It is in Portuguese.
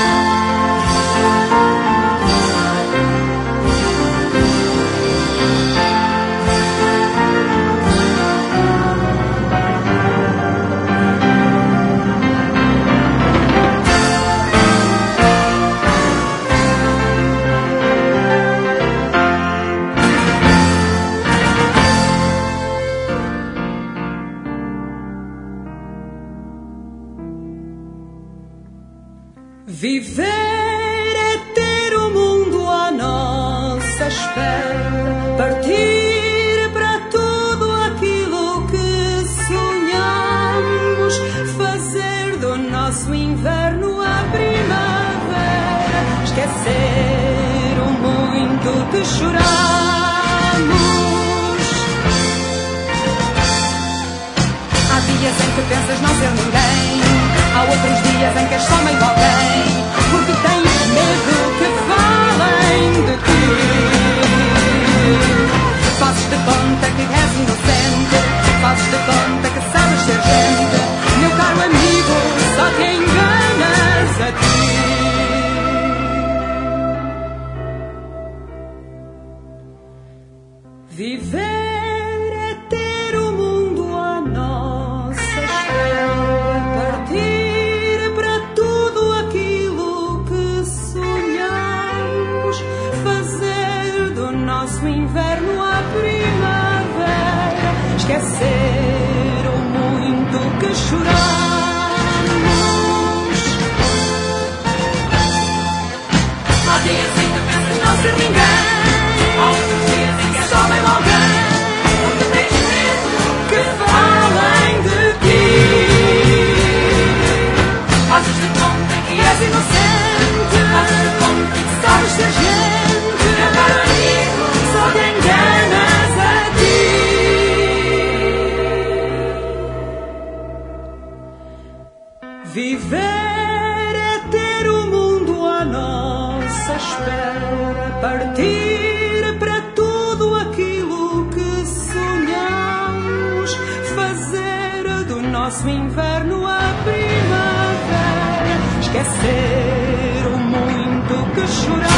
Viver é ter o mundo à nossa espera, partir para tudo aquilo que sonhamos, fazer do nosso inverno a primavera, esquecer o muito que choramos. Há dias em que pensas não ser ninguém, há outros dias em que és só meio alguém, porque tens medo que falem de ti. Fazes de conta que és inocente, fazes de conta que sabes ser gente. Meu caro amigo, só te enganas a ti. Viver é ter o mundo à nossa espera, partir para tudo aquilo que sonhamos, fazer do nosso inverno a primavera, esquecer o muito que choramos. Há dias em que pensas não ser ninguém, há outros dias em que és só meio alguém, porque tens medo que falem de ti. Fazes de conta que és inocente, fazes de conta que sabes ser gente. Meu caro amigo, só te enganas a ti. Viver é ter o mundo à nossa espera, partir para tudo aquilo que sonhamos, fazer do nosso inverno a primavera, esquecer o muito que choramos.